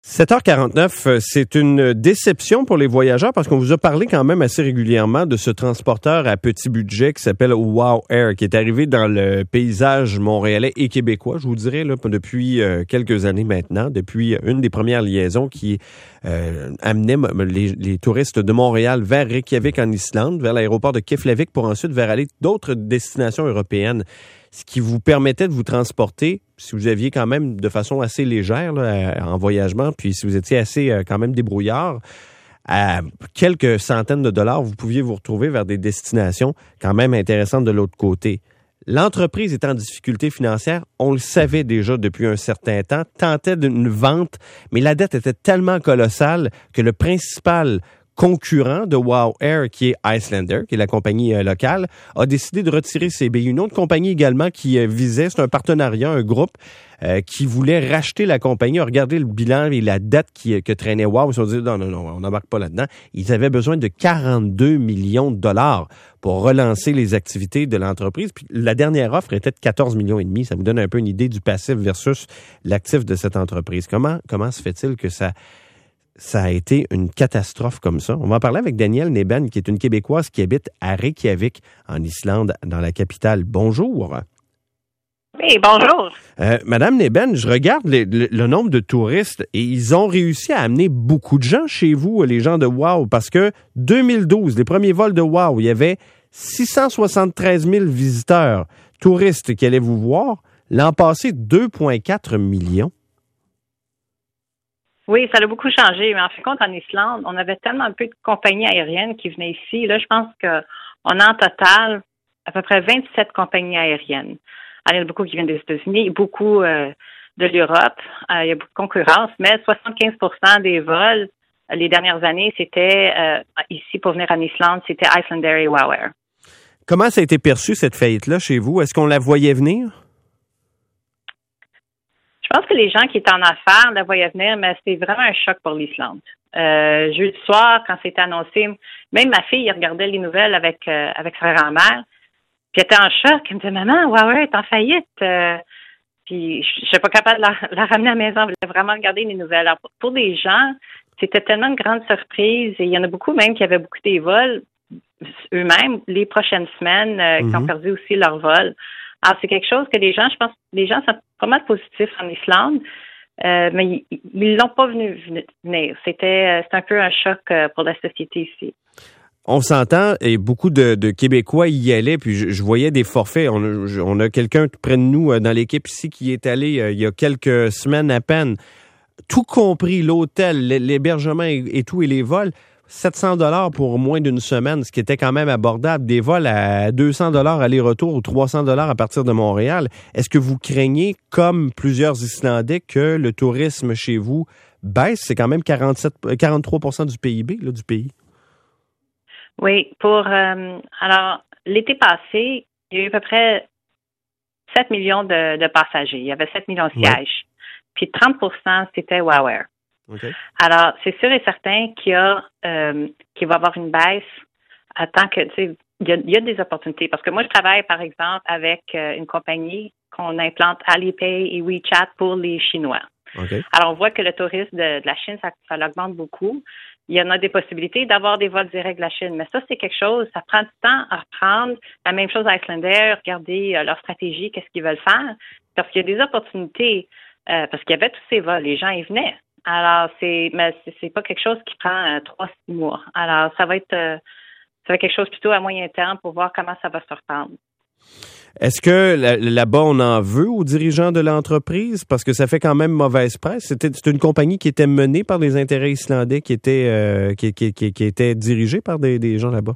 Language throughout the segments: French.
7h49, c'est une déception pour les voyageurs parce qu'on vous a parlé quand même assez régulièrement de ce transporteur à petit budget qui s'appelle Wow Air, qui est arrivé dans le paysage montréalais et québécois, je vous dirais, là, depuis quelques années maintenant, depuis une des premières liaisons qui amenait les touristes de Montréal vers Reykjavik en Islande, vers l'aéroport de Keflavik pour ensuite vers aller d'autres destinations européennes. Ce qui vous permettait de vous transporter, si vous aviez quand même de façon assez légère là, en voyagement, puis si vous étiez assez quand même débrouillard, à quelques centaines de dollars, vous pouviez vous retrouver vers des destinations quand même intéressantes de l'autre côté. L'entreprise est en difficulté financière, on le savait déjà depuis un certain temps, tentait d'une vente, mais la dette était tellement colossale que le principal concurrent de Wow Air, qui est Icelander, qui est la compagnie locale, a décidé de retirer ses billets. Une autre compagnie également qui visait, c'est un partenariat, un groupe qui voulait racheter la compagnie, a regardé le bilan et la dette que traînait Wow. Ils se sont dit, non, on n'embarque pas là-dedans. Ils avaient besoin de 42 millions de dollars pour relancer les activités de l'entreprise. Puis la dernière offre était de 14 millions et demi. Ça vous donne un peu une idée du passif versus l'actif de cette entreprise. Comment se fait-il que ça a été une catastrophe comme ça? On va en parler avec Danielle Neben, qui est une Québécoise qui habite à Reykjavik, en Islande, dans la capitale. Bonjour. Oui, bonjour. Madame Neben, je regarde le nombre de touristes et ils ont réussi à amener beaucoup de gens chez vous, les gens de Wow, parce que 2012, les premiers vols de Wow, il y avait 673 000 visiteurs, touristes qui allaient vous voir. L'an passé, 2,4 millions. Oui, ça a beaucoup changé, mais en fin de compte, en Islande, on avait tellement peu de compagnies aériennes qui venaient ici. Là, je pense qu'on a en total à peu près 27 compagnies aériennes. Alors, il y en a beaucoup qui viennent des États-Unis, beaucoup de l'Europe. Il y a beaucoup de concurrence, mais 75% des vols les dernières années, c'était ici pour venir en Islande, c'était Icelander et Wow Air. Comment ça a été perçu, cette faillite-là, chez vous? Est-ce qu'on la voyait venir? Je pense que les gens qui étaient en affaires la voyaient venir, mais c'était vraiment un choc pour l'Islande. Jeudi soir, quand c'était annoncé, même ma fille regardait les nouvelles avec sa grand-mère, puis elle était en choc. Elle me disait, maman, Huawei est en faillite. Puis je suis pas capable de la ramener à la maison. Elle voulait vraiment regarder les nouvelles. Alors, pour des gens, c'était tellement une grande surprise. Et il y en a beaucoup même qui avaient beaucoup des vols eux-mêmes les prochaines semaines, qui ont perdu aussi leur vol. Alors, c'est quelque chose que les gens, je pense, les gens sont pas mal positifs en Islande, mais ils l'ont pas venu venir. C'est un peu un choc pour la société ici. On s'entend, et beaucoup de Québécois y allaient, puis je voyais des forfaits. On a quelqu'un près de nous dans l'équipe ici qui est allé il y a quelques semaines à peine, tout compris l'hôtel, l'hébergement et tout, et les vols. 700 $ pour moins d'une semaine, ce qui était quand même abordable. Des vols à 200 $ aller-retour ou 300 $ à partir de Montréal. Est-ce que vous craignez, comme plusieurs Islandais, que le tourisme chez vous baisse? C'est quand même 43% du PIB là, du pays. Oui. Alors, l'été passé, il y a eu à peu près 7 millions de passagers. Il y avait 7 millions de sièges. Puis 30%, c'était Wow Air. Okay. Alors, c'est sûr et certain qu'il va y avoir une baisse tant que, tu sais, il y a des opportunités. Parce que moi, je travaille, par exemple, avec une compagnie qu'on implante Alipay et WeChat pour les Chinois. Okay. Alors, on voit que le tourisme de la Chine, ça l'augmente beaucoup. Il y en a des possibilités d'avoir des vols directs de la Chine. Mais ça, c'est quelque chose, ça prend du temps à reprendre. La même chose à Icelander, regarder leur stratégie, qu'est-ce qu'ils veulent faire. Parce qu'il y a des opportunités, parce qu'il y avait tous ces vols, les gens y venaient. Alors, c'est pas quelque chose qui prend 3-6 mois. Alors, ça va être quelque chose plutôt à moyen terme pour voir comment ça va se reprendre. Est-ce que là-bas, on en veut aux dirigeants de l'entreprise? Parce que ça fait quand même mauvaise presse. C'était une compagnie qui était menée par des intérêts islandais qui était dirigée par des gens là-bas.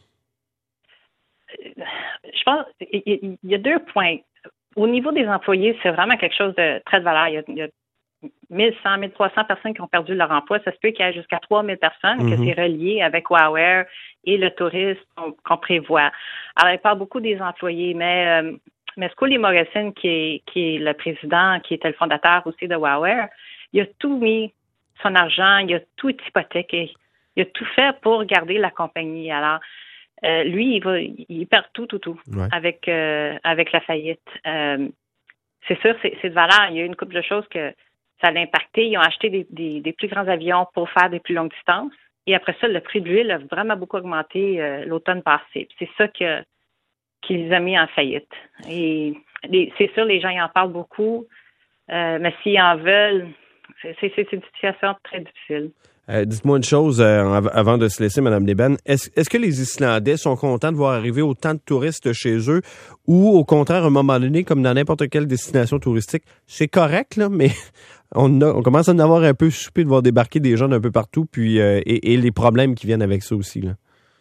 Je pense il y a 2 points. Au niveau des employés, c'est vraiment quelque chose de très de valeur. Il y a 1100, 1300 personnes qui ont perdu leur emploi. Ça se peut qu'il y ait jusqu'à 3000 personnes que c'est relié avec Wow Air et le tourisme qu'on prévoit. Alors, il parle beaucoup des employés, mais Scully Morrison, qui est le président, qui était le fondateur aussi de Wow Air, il a tout mis son argent, il a tout hypothéqué. Il a tout fait pour garder la compagnie. Alors, lui, il perd tout avec la faillite. C'est sûr, c'est de valeur. Il y a une couple de choses que ça l'a impacté. Ils ont acheté des plus grands avions pour faire des plus longues distances. Et après ça, le prix de l'huile a vraiment beaucoup augmenté l'automne passé. Puis c'est ça qui les a mis en faillite. Et c'est sûr, les gens y en parlent beaucoup, mais s'ils en veulent, c'est une situation très difficile. Dites-moi une chose avant de se laisser, Mme Leben. Est-ce que les Islandais sont contents de voir arriver autant de touristes chez eux ou au contraire, à un moment donné, comme dans n'importe quelle destination touristique, c'est correct, là, mais on commence à en avoir un peu soupé de voir débarquer des gens d'un peu partout puis et les problèmes qui viennent avec ça aussi, là.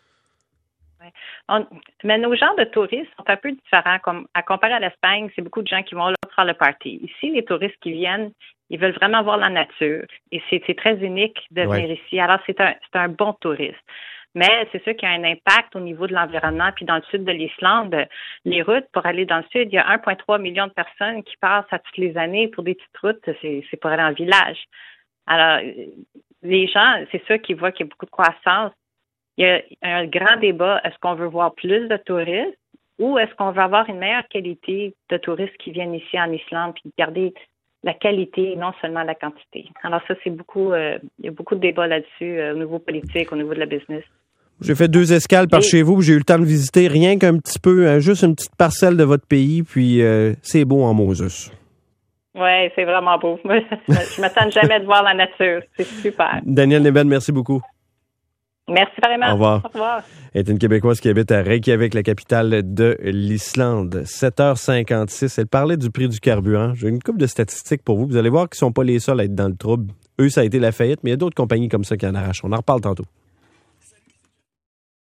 Mais nos genres de touristes sont un peu différents. Comme à comparer à l'Espagne, c'est beaucoup de gens qui vont là faire le party. Ici, les touristes qui viennent, ils veulent vraiment voir la nature. Et c'est très unique de venir ici. Alors, c'est un bon touriste. Mais c'est sûr qu'il y a un impact au niveau de l'environnement. Puis dans le sud de l'Islande, les routes pour aller dans le sud, il y a 1,3 million de personnes qui passent à toutes les années pour des petites routes. C'est pour aller en village. Alors, les gens, c'est sûr qu'ils voient qu'il y a beaucoup de croissance. Il y a un grand débat. Est-ce qu'on veut voir plus de touristes ou est-ce qu'on veut avoir une meilleure qualité de touristes qui viennent ici en Islande puis garder la qualité et non seulement la quantité? Alors ça, il y a beaucoup de débats là-dessus au niveau politique, au niveau de la business. J'ai fait 2 escales par chez vous, j'ai eu le temps de visiter rien qu'un petit peu, juste une petite parcelle de votre pays, puis c'est beau en Moses. Oui, c'est vraiment beau. Je m'attends jamais de voir la nature. C'est super. Danielle Neben, merci beaucoup. Merci vraiment. Au revoir. Au revoir. Elle est une Québécoise qui habite à Reykjavik, la capitale de l'Islande. 7h56. Elle parlait du prix du carburant. J'ai une couple de statistiques pour vous. Vous allez voir qu'ils ne sont pas les seuls à être dans le trouble. Eux, ça a été la faillite, mais il y a d'autres compagnies comme ça qui en arrachent. On en reparle tantôt.